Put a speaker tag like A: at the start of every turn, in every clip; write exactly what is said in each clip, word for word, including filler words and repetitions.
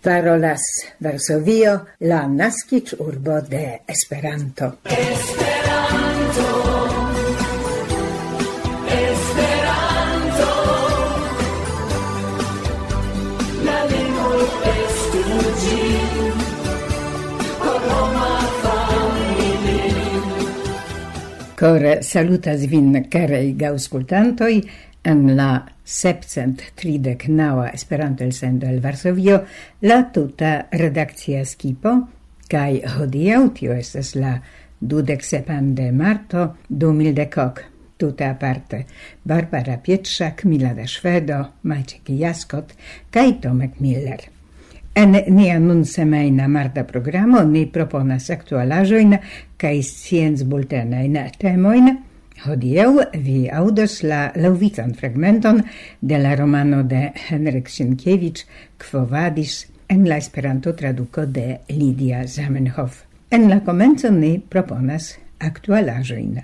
A: Parolas Varsovio, la naskiĝurbo de Esperanto.
B: Esperanto, Esperanto, la lingvo estu ĝi por homa familio.
A: Kore salutas vin, karaj aŭskultantoj, en la sepcent tridek naŭa Esperanto-elsendo el Varsovio, la tuta redakcia skipo, kaj hodiaŭ tio estas la dudek sepan de marto du mil dekok, tute aparte Barbara Pietrzak, Milada Szwedo, Maciek Jaskot kaj Tomek Miller. En nia nun semajna marta programo ni proponas aktualaĵojn kaj sciencbultenajn temojn. Hodiaŭ vi aŭdos la laŭvican fragmenton de la romano de Henryk Sienkiewicz Quo Vadis en la Esperanto traduko de Lidia Zamenhof. En la komenco ni proponas aktualaĵojn.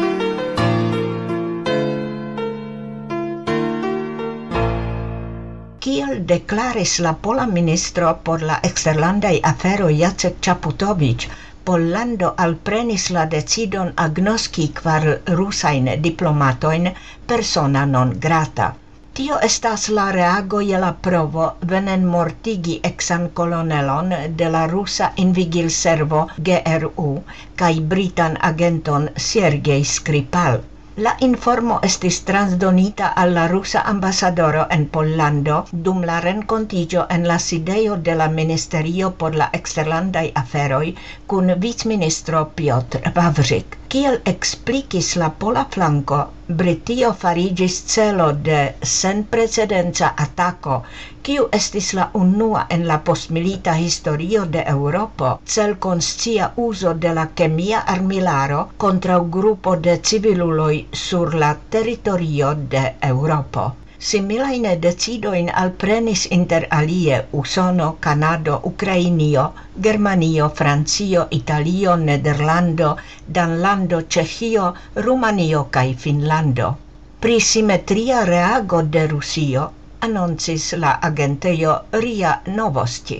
C: Kiel deklaris la pola ministro por la eksterlandaj aferoj Jacek Czaputowicz, Pollando alprenis la decidon agnoski kvar rusajn diplomatojn persona non grata. Tio estas la reago je la provo venen mortigi eksan kolonelon de la rusa invigilservo G R U kaj britan agenton Sergej Skripal. La informo estis transdonita al la rusa ambasadoro en Pollando dum la renkontiĝo en la sidejo de la Ministerio por la eksterlandaj aferoj kun vicministro Piotr Wawrzyk. Kiel eksplikis la pola flanko, Britio fariĝis celo de senprecedenca atako, kiu estis la unua en la postmilita historio de Eŭropo, celkonscia uzo de la kemia armilaro kontraŭ grupo de civiluloj sur la teritorio de Eŭropo. Similajn decidojn alprenis inter alie Usono, Kanado, Ukrainio, Germanio, Francio, Italio, Nederlando, Danlando, Ĉeĥio, Rumanio kaj Finnlando. Pri simetria reago de Rusio anoncis la agentejo R I A Novosti.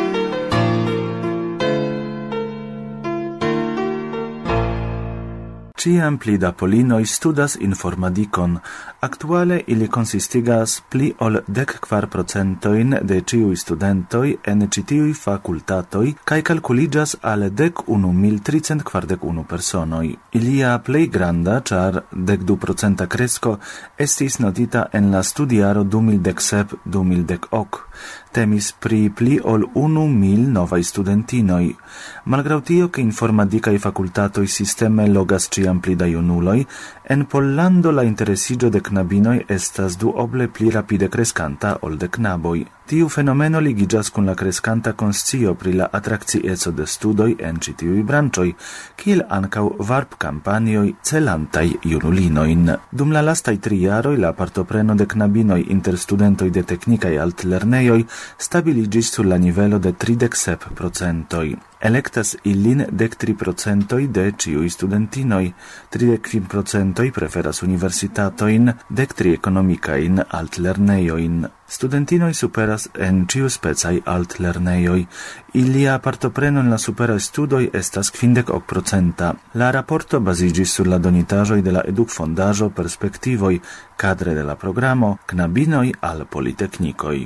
D: Ciam pli da polinoj studas informadikon. Aktuale ili konsistigas pli ol dek kvar procentojn de ĉiuj studentoj en ĉi tiuj fakultatoj kaj kalkuliĝas al dek unu mil tricent kvardek unu personoj. Ilia plej granda, ĉar dek du procenta kresko estis notita en la studiaro du mil dek sep du mil dek ok. Temis pri pli ol unu mil novaj studentinoj. Malgraŭ tio, ke informadikaj fakultatoj sisteme logas ĉiam pli da junuloj, en Pollando la interesiĝo de knabinoj estas duoble pli rapide kreskanta ol de knaboj. Tiu fenomeno ligiĝas kun la kreskanta konscio pri la atrakcieco de studoj en ĉi tiuj branĉoj, kiel ankaŭ varp-kampanjoj celantaj junulinojn. Dum la lastaj tri jaroj la partopreno de knabinoj inter studentoj de teknikaj altlernejoj stabiliĝis sur la nivelo de tridek sep procentoj. Elektas ilin dek tri procentoj de ĉiuj studentinoj, tridek kvin procentoj preferas universitatojn, dek tri ekonomikajn altlernejojn. Studentinoj superas en ĉiuspecaj altlernejoj. Ilia partopreno en la superaj studoj estas kvindek ok procenta. La raporto baziĝis sur la donitaĵoj de la edukfondaĵo Perspektivoj, kadre de la programo Knabinoj al Politeknikoj.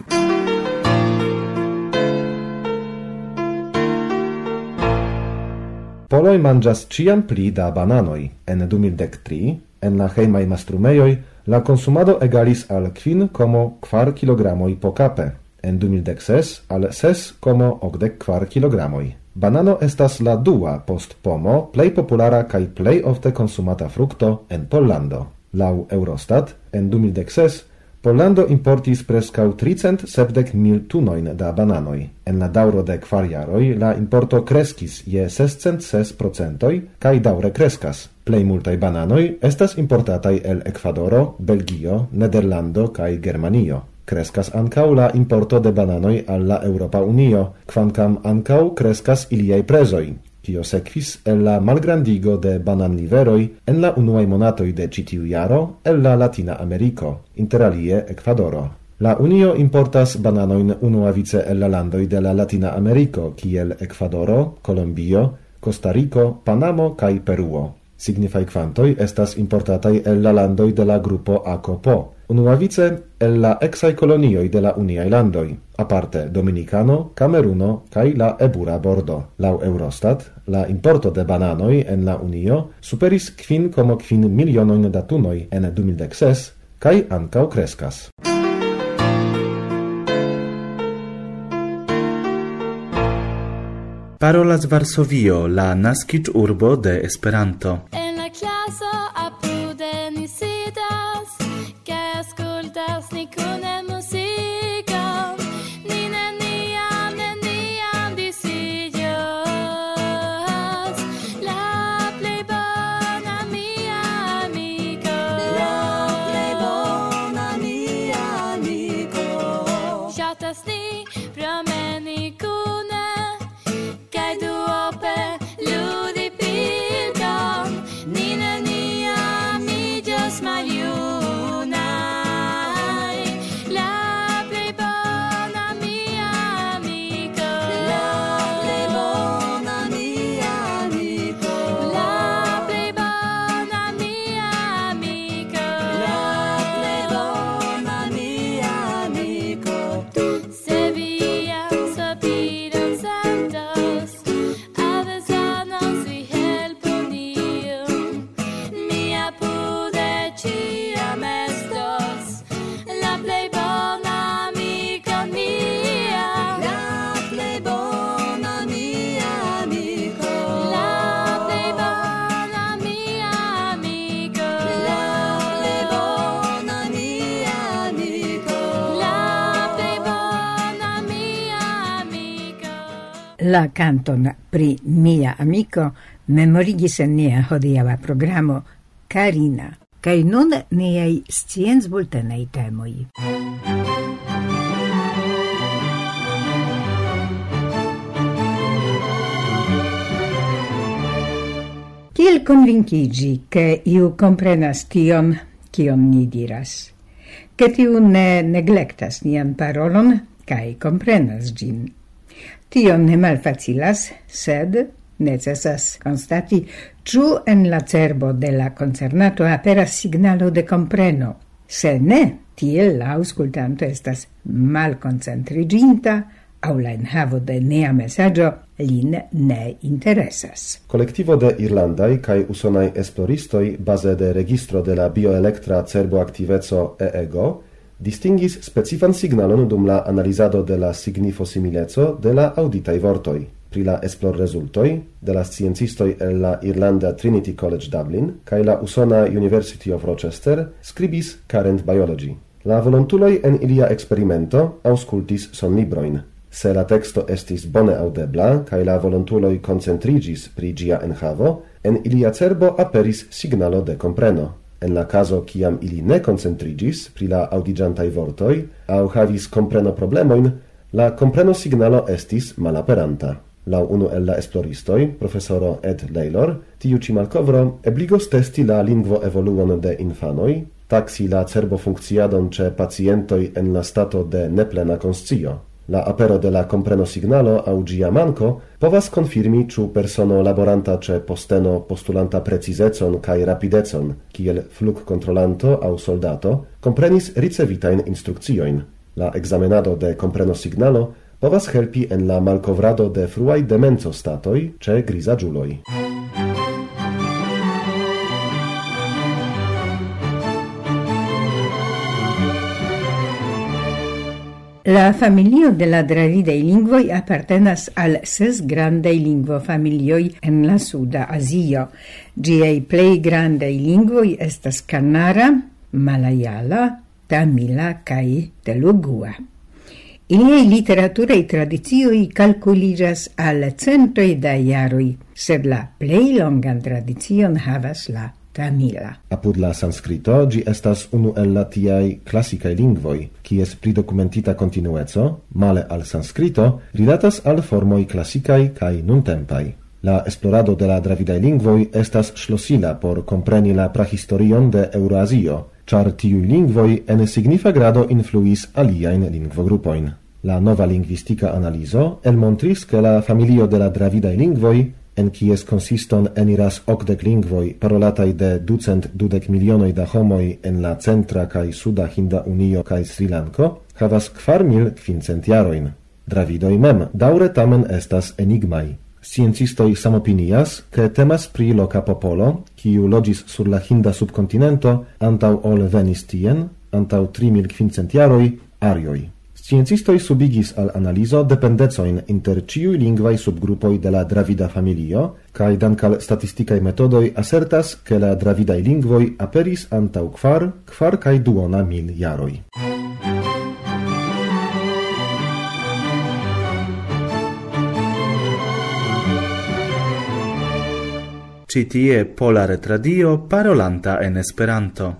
E: Poloj manĝas ĉiam pli da bananoj. En du mil dek tri, en la hejmaj mastrumejoj, la konsumado egalis al kvin komo kvar kilogramoj po kape, en du mil dek ses al ses komo okdek kvar kilogramoj. Banano estas la dua post pomo plej populara kaj plej ofte konsumata frukto en Pollando. Laŭ Eurostat, en du mil dek ses, Pollando importis preskaŭ tricent sepdek mil tunojn da bananoj. En la daŭro de kvar jaroj la importo kreskis je sescent ses procentoj kaj daŭre kreskas. Plej multaj bananoj estas importataj el Ekvadoro, Belgio, Nederlando kaj Germanio. Kreskas ankaŭ la importo de bananoj al la Eŭropa Unio, kvankam ankaŭ kreskas iliaj prezoj, kio sekvis el la malgrandigo de bananliveroj en la unuaj monatoj de ĉi tiu jaro el la Latina Ameriko, interalie Ekvadoro. La Unio importas bananoin unuavice el la landoi de la Latina Americo, kiel Ecuadoro, Colombio, Costa Rico, Panamo kai Peruo. Signifai quantoi estas importatai el la landoi de la grupo ACOPO, unuavice el la exai colonioi de la Uniai landoi, aparte Dominicano, Cameruno, kai la Ebura Bordo. Lau Eurostat, la importo de bananoi en la Unio superis kvin komo kvin milionoin da tunoi en du mil dek ses, kai ancau crescas.
D: Parolas Varsovio, la naskic urbo de Esperanto.
F: En la klaso apude ni sidas, kaj aŭskultas ni kune muzikon. Ni neniam, neniam disiĝos. La plej bona mia amiko. La plej bona mia amiko. Ŝatas ni promeni kune. Kaj duope ludi pilkon, ni neniam iĝos maljunaj. La plej bona mia amiko. La plej bona mia amiko. La plej bona mia amiko. La plej bona mia amiko. Se vi jam sopiron sentos, avezanos vi helpon iom. Mi apude ĉiam estos, la plej bona amiko mia. La plej bona mia amiko. La plej bona mia amiko. La plej bona mia amiko. La plej bona mia amiko.
A: La canton pri mia amico memorigis en nia hodiaŭa programo Karina. Kaj nun niaj sciencbultenaj temoj. Kiel konvinkigi, ke iu komprenas tion, kion ni diras? Ke tiu ne neglektas nian parolon kaj komprenas ĝin. Tion ne malfacilas, sed necesas constati ĉu en la cerbo de la concernato aperas signalo de compreno. Se ne, tiel la aŭskultanto estas malkoncentriĝinta aŭ la enhavo de nia mesaĝo lin ne interesas.
E: Colectivo de irlandai kai usonai esploristoi base de registro de la bioelektra cerboaktiveco E E G O distingis specifan signalon dum la analizado de la signifosimileco de la auditai vortoi. Pri la esplor resultoi de la sciencistoi el la Irlanda Trinity College Dublin kai la usona University of Rochester scribis Current Biology. La volontuloi en ilia experimento auscultis sonlibroin. Se la texto estis bone audebla kai la volontuloi concentrigis pri gia enhavo, en ilia cerbo aperis signalo de compreno. En la caso kiam ili ne concentrigis pri la audigiantai vortoi au havis compreno problemoin, la compreno signalo estis malaperanta. Lau unu el la esploristoi, profesoro Ed Laylor, tiu ci malkovro ebligos testi la lingvo evoluon de infanoi, taksi la cerbo funkciadon ce pacientoi en la stato de neplena conscio. La apero de la compreno signalo au gia manco povas confirmi ciu persono laboranta ce posteno postulanta precizecon kai rapidecon, kiel flug controlanto au soldato, comprenis ricevitain instrukcioin. La examenado de compreno signalo povas helpi en la malcovrado de fruai demenco statoi ce grisagiuloi.
A: La familio de la dravidei lingvoi appartenas al ses grandei lingvofamilioi en la Suda Azio. Giei plei grandei lingvoi estas Kannara, Malayala, Tamila kai Telugua. Iliei literaturei tradizioi calculigas al centoi da jaroi, sed la plei longan tradizion havas la Tamila.
E: Apud la sanskrito, gi estas unu el la tiai classicae lingvoi, kies pridocumentita continueco, male al sanskrito, rilatas al formoi classicai kai nuntempai. La esplorado de la dravidae lingvoi estas ŝlosila por kompreni la prahistorion de Euroazio, char tiui lingvoi en signifa grado influis aliaen lingvogrupoin. La nova linguistica analizo elmontris che la familio de la Dravidae lingvoi, en quies consiston eniras ocdec lingvoi parolatai de ducent dudec milionoi da homoi en la centra cae suda Hinda Unio cae Sri Lanko, havas kvar mil quincent jaroin. Dravidoi mem daure tamen estas enigmai. Sciencistoi samopinias, che temas pri loca popolo, quiu logis sur la Hinda subcontinento, antau ol venis tien, antau tri mil quincent jaroi, arioi. Sciencistoi subigis al analizo dependecoin inter ciui lingvai subgrupoi de la Dravida familio, cae dankal statisticae metodoi assertas che la Dravidae lingvoi aperis antau kvar, kvar cae duona mil jaroi.
D: Ci tie Pola Retradio parolanta en Esperanto.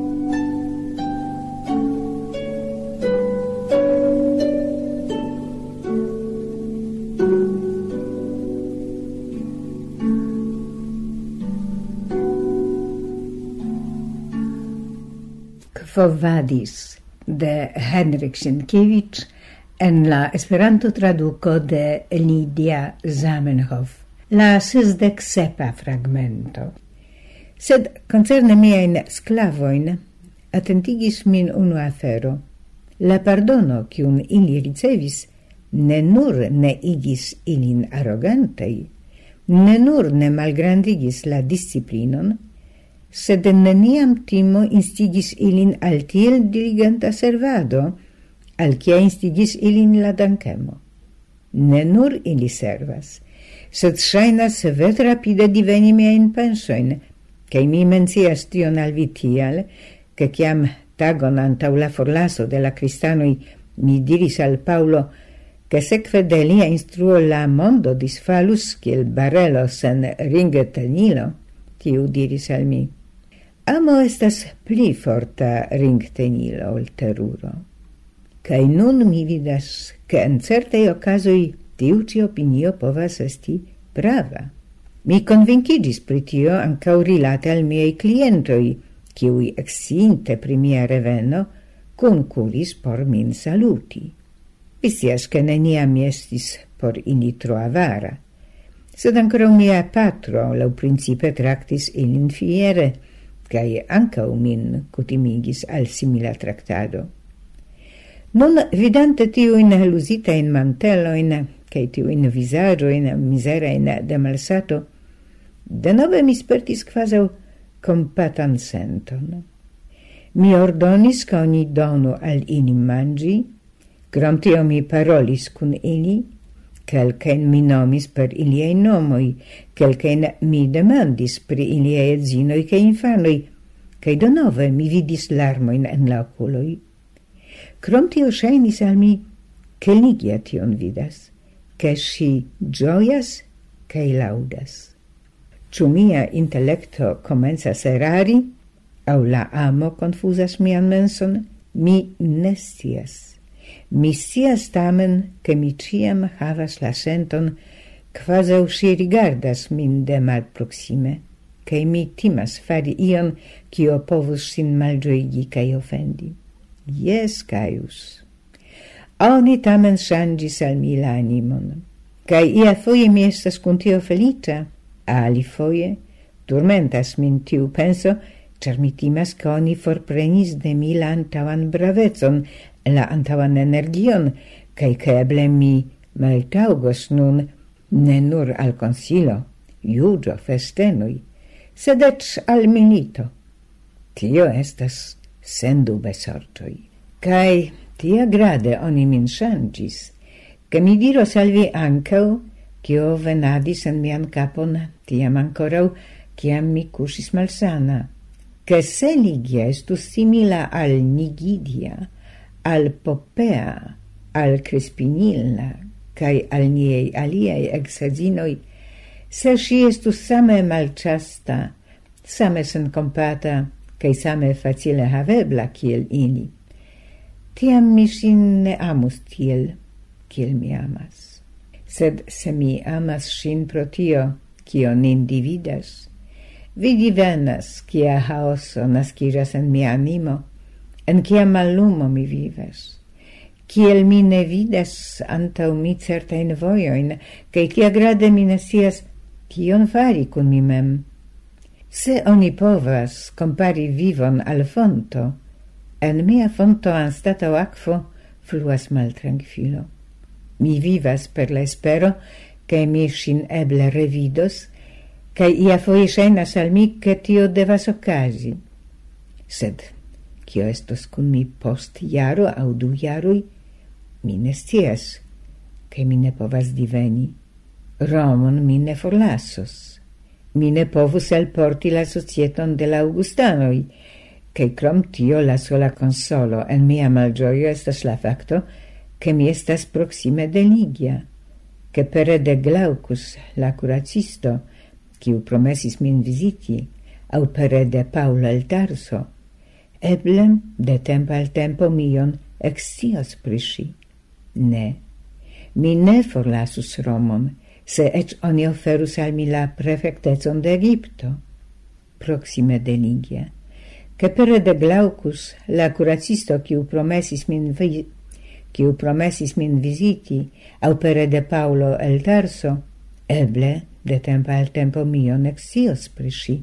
A: Quo vadis de Henryk Sienkiewicz en la Esperanto traduco de Lidia Zamenhof. La sesdec sepa fragmento. Sed concerne miain sclavoin, attentigis min unu afero. La pardono cium ili ricevis ne nur ne igis ilin arrogantei, ne nur ne malgrandigis la disciplinon, sed neniam timo instigis ilin al tiel diligenta servado, al quia instigis ilin la dankemo. Ne nur ili servas, sed shainas vet rapide diveni miain pensoin, cae mi mencias tion al vi tial, che ciam tagon antau la forlaso de la cristanoi mi diris al Paulo che seque de lia instruo la mondo disfalus kiel barelo sen ringtenilo, tiu diris al mi: amo estas pli forta ringtenilo ol teruro. Cae nun mi vidas che en certei ocasoi tiu ci opinio povas esti prava. Mi convincigis pri tio ancau rilate al miei clientoi, kiui exinte pri mia reveno concuris por min saluti. Vicias che neniam mi estis por ili tro avara, sed ancora mia patro lau principe tractis ilin fiere, cae ancau min cutimigis al simila tractado. Nun, vidante tiuin lusitein manteloin, cae tiuin visaroin miserain de malsato, denove mi spertis quasau compatan senton. Mi ordonis ca oni donu al ili mangi, krom tio mi parolis cun ili, quelcaen mi nomis per iliei nomoi, quelcaen mi demandis pri iliei edzinoi ca infanoi, cae denove mi vidis larmoin en la oculoi. Krom tio shainis al mi, che Ligia tion vidas, che si gioias cae laudas. Ciu mia intellecto comenzas erari, au la amo confusas mian menson, mi ne scias. Mi scias tamen, che mi ciam havas la senton, quasau si rigardas min de malproxime, cae mi timas fari ion, cio povus sin malgioigi cae offendi. Yes, Caius. Oni tamen changis al mi la animon, cae ia foie mi estas cun tio felicia, ali foie turmentas min tiu penso, char mi timas ca oni forprenis de mi la antavan bravezon, la antavan energion, cae ca eble mi maltaugos nun ne nur al consilo, iugio, festenui, sed ec al milito. Tio estas sendube sortoi. Cae tia grade oni min changis, che mi diros al vi ancau, cio venadis en mian capon, tiam ancorau, ciam mi cusis malsana, che se Ligia estus simila al Nigidia, al Popea, al Crespinilla, cae al niei aliei exazinoi, se si estus same malchasta, same sen compata, cae same facile havebla kiel ili, tiam mi sin ne amus tiel, kiel mi amas. Sed se mi amas sin pro tio, cio nin dividas, Vidi venas, kia haoso nasciras en mia animo, en kia mallumo mi vivas, kiel mi ne vidas antau mi certain vojoin, kai kia grade mi ne scias kion fari kun mi mem. Se oni povas compari vivon al fonto, en mia fonto anstatau aquo fluas maltrankvilo. Mi vivas per la espero, che mi sin eble revidos, kai ia foje ŝajnas al mi, ke tio devas okazi. Sed kio estos kun mi post jaro aŭ du jaroj, mi ne scias, ke mi ne povas diveni. Romon mi ne forlasos. Mi ne povus elporti la societon de la Augustanoj, kaj krom tio la sola consolo en mia malĝojo estas la fakto, che mi estas proxime de Ligia, che pere de Glaucus, la curacisto, quiu promesis min visiti, au pere de Paulo el Tarso, eble de tempo al tempo mion excios pri si. Ne, mi ne forlasus Romon, se ec oni oferus al mi la prefectezon de Egipto, proxime de Ligia, che pere de Glaucus, la curacisto, quiu promesis min visiti, quiu promesis min visiti, au pere de Paulo el Tarso, eble de tempo al tempo mion excios pri si.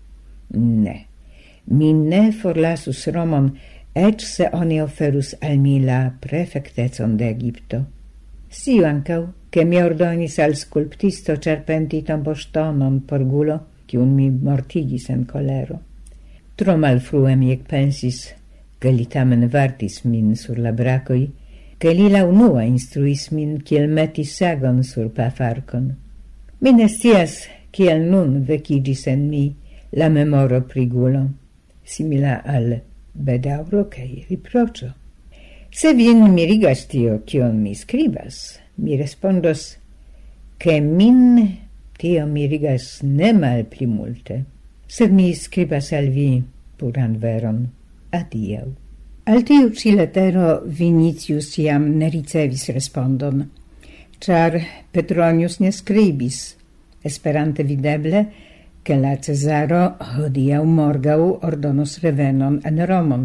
A: Ne, mi ne forlasus Romon, ec se oni oferus al mi la prefectezon de Egipto. Sciu ancau, che mi ordonis al sculptisto cerpenti tomboŝtonon por gulo, quiun mi mortigis en colero. Tro malfrue mi ekpensis, che li tamen vartis min sur la bracoi, che li la unua instruis min kiel meti sagon sur pafarkon. Mi ne scias kiel nun vecigis en mi la memoro pri gulo, simila al bedaŭro kaj riproĉo. Se vin mirigas tio, kion mi skribas, mi respondos, che min tio mirigas ne malpli multe, sed mi skribas al vi puran veron. Adiaŭ. Al tiu ci letero Vinicius jam ne ricevis respondon, char Petronius ne scribis, esperante videble, che la Cesaro hodiaŭ morgaŭ ordonos revenon en Romon.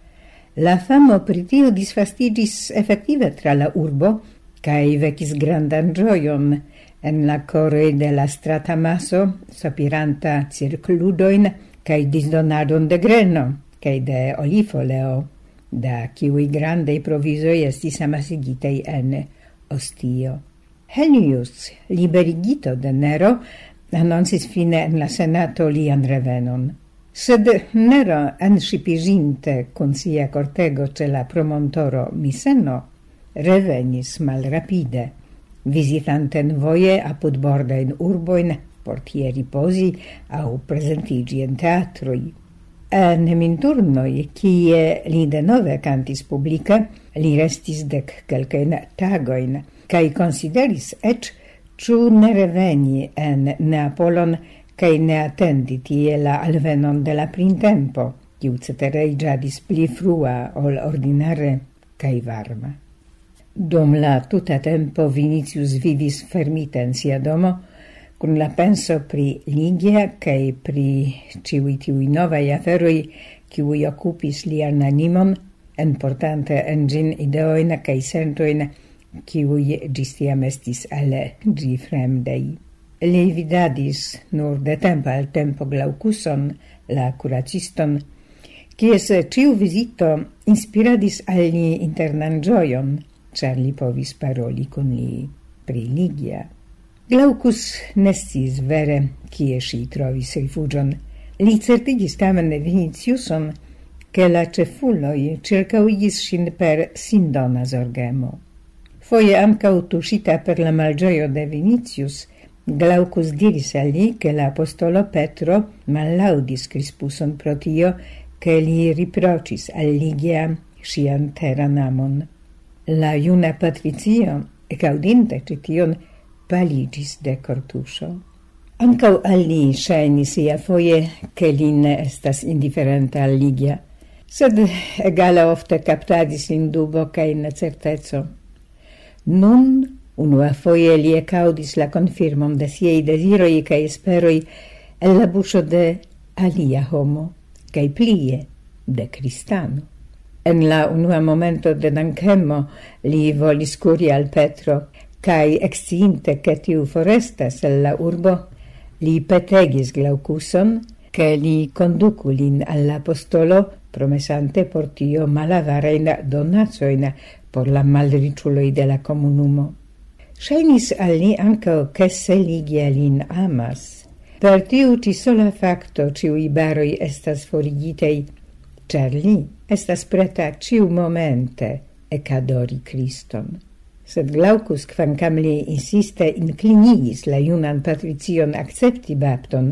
A: La famo pri tio disvastigis efektive tra la urbo, kaj vekis grandan ĝojon en la koroj de la strata maso, sopiranta cirkludojn kaj disdonadon de greno, kaj de olifoleo, da kiuj grandaj provizoj estis amasigitej en Ostio. Helius, liberigito de Nero, annoncis fine en la senato lian revenon. Sed Nero enŝipiginte kun sia cortego ĉe la promontoro Miseno, revenis malrapide, visitanten voje apudbordajn urbojn por tie ripozi aŭ prezentiĝi en teatroj. En minturnoi, kie li denove cantis publica, li restis dec kelkajn tagoin, kaj consideris ec, ĉu ne reveni en Neapolon kaj ne atendi tie la alvenon de la printempo, kiu cetere iĝadis pli frua ol ordinare kaj varma. Dum la tuta tempo Vinicius vivis fermita en sia domo, kun la penso pri Ligia kaj pri ĉiuj tiuj novaj aferoj, kiuj okupis lian animon, enportante en ĝin ideojn kaj sentojn, kiuj ĝis tiam estis al ĝi fremdaj. Li vidadis nur de tempo al tempo Glaucuson, la kuraciston, kies ĉiu vizito inspiradis al li internan ĝojon, ĉar li povis paroli kun li pri Ligia. Glaucus nestis vere kie si trovis rifugion. Li certigis tamen Viniciuson, che la cefuloj circauigis sin per sindona zorgemo. Foje ankaŭ tuŝita per la malĝojo de Vinicius, Glaucus diris al li, che la apostolo Petro mallaudis Crispuson pro tio, che li riprocis al Ligia sian teran amon. La juna patricio, ekaŭdinte ĉi tion, paligis de cortuso. Ancau al li ŝajnis iafoje, che li ne estas indiferenta al Ligia, sed egale ofte captadis in dubo kaj necerteco. Nun, unuafoje li ekaŭdis la confirmon de siaj deziroj kaj esperoj el la buŝo de alia homo, kaj plie de kristano. En la unua momento de dankemo li volis kuri al Petro, kaj eksciinte ke tiu forestas el la urbo, li petegis Glaucuson, che li conducu lin all'apostolo, promesante por tio malavarajn donacojn por la malriĉuloj de la komunumo. Ŝajnis al li ankaŭ, ke se Ligia lin amas. Per tiu ĉi sola fakto ĉiuj baroj estas forigitej, ĉar li estas preta ĉiumomente ekadori Kriston. Sed Glaucus, kvankam li insiste inklinigis la junan patricion akcepti bapton,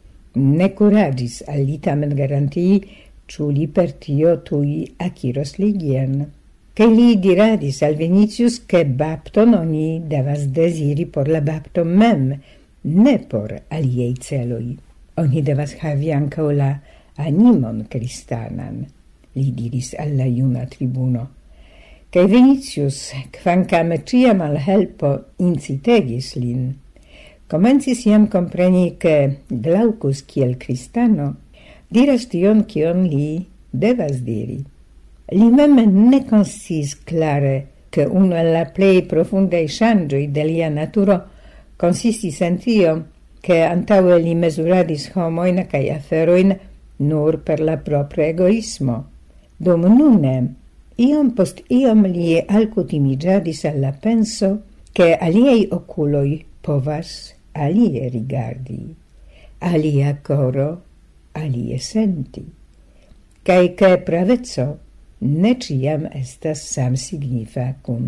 A: ne kuragis al li tamen garantii, ĉu li per tio tuj akiros Ligian. Kaj li diradis al Vinicius, ke bapton oni devas desiri por la bapto mem, ne por aliaj celoj. Oni devas havi ankaŭ la animon kristanan, li diris al la juna tribuno. Kaj Vinicius, kvankam ĉiam al helpo incitegis lin, komencis jam kompreni, ke Glaucus kiel kristano diras tion, kion li devas diri. Li mem ne konsciis klare, ke unu el la plej profundaj ŝanĝoj de lia naturo konsistis en tio, ke antaŭe li mezuradis homojn kaj aferojn nur per la propra egoismo. Dum nune, iom post iom li alkutimiĝadis al la penso, ke aliaj okuloj povas alie rigardi, alia coro alie senti, kaj ke praveco ne ĉiam estas samsignifa kun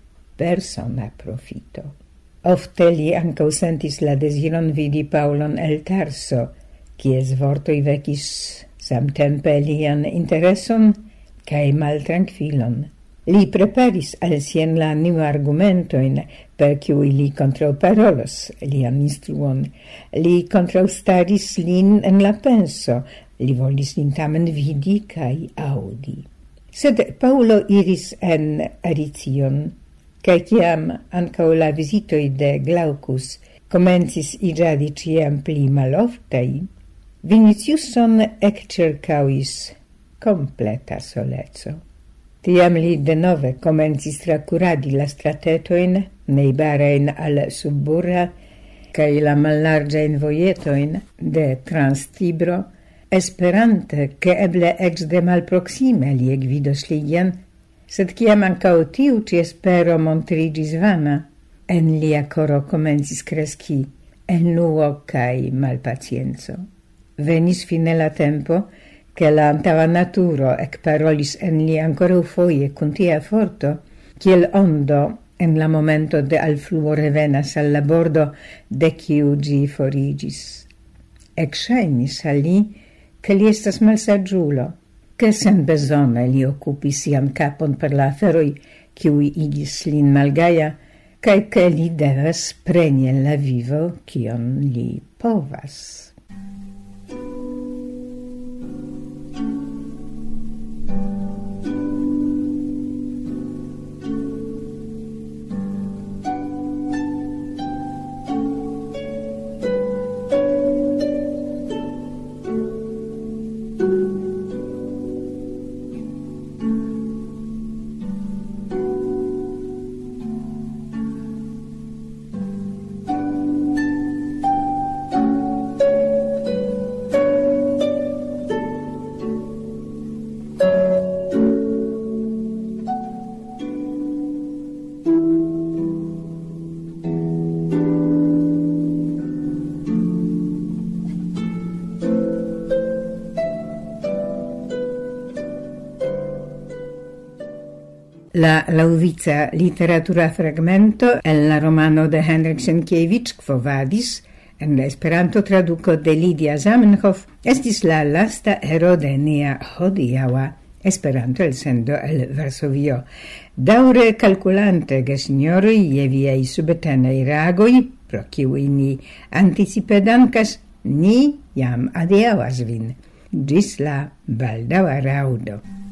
A: persona profito. Ofte li ankaŭ sentis la deziron vidi Paŭlon el Tarso, kies vortoj vekis samtempe lian intereson kaj maltrankvilon. Li preparis al sien la niu argumentojn, per kiuj li kontraŭparolos lian instruon. Li kontraŭstaris lin en la penso, li volis lin tamen vidi kaj aŭdi. Sed Paŭlo iris en Aricion, kaj kiam ankaŭ la vizitoj de Glaucus komencis iĝadi ĉiam pli maloftaj, Viniciuson ekĉirkaŭis completa soleco. Tiam li denove komencis trakuradi la stratetojn nejbarajn al Subburra kaj la mallarĝajn vojetojn de Transtibro, esperante ke eble eĉ de malproksime li ekvidos Ligian, sed kiam ankaŭ tiu ĉi espero montriĝis vana, en lia koro komencis kreski enuo kaj malpacienco. Venis fine la tempo, che la antaŭa naturo ekparolis en li ankoraŭ foje kun tia forto, kiel ondo en la momento de alfluo revenas al la bordo de kiu ĝi foriĝis. Ekŝajnis al li, ke li estas malsaĝulo, ke senbezone li okupis sian kapon per la aferoj, kiuj igis lin malgaja, kaj ke li devas preni en la vivo kion li povas. La laŭvica literatura fragmento en la romano de Henryk Sienkiewicz Quo Vadis, en la Esperanto traduko de Lidia Zamenhof, estis la lasta ero de nia hodiaŭa Esperanto elsendo el Varsovio. Daŭre kalkulante, gesinjoroj, je viaj subtenaj reagoj, pro kiuj ni anticipe dankas, ni jam adiaŭas vin. Ĝis la baldaŭa raŭdo.